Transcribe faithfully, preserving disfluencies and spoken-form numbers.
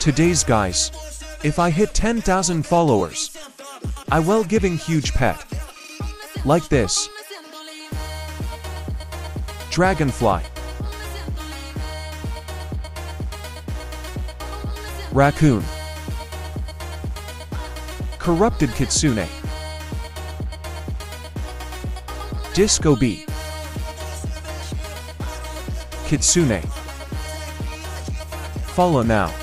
Today's guys, if I hit ten thousand followers, I will giving huge pet. Like this. Dragonfly. Raccoon. Corrupted Kitsune. Disco Bee. Kitsune. Follow now.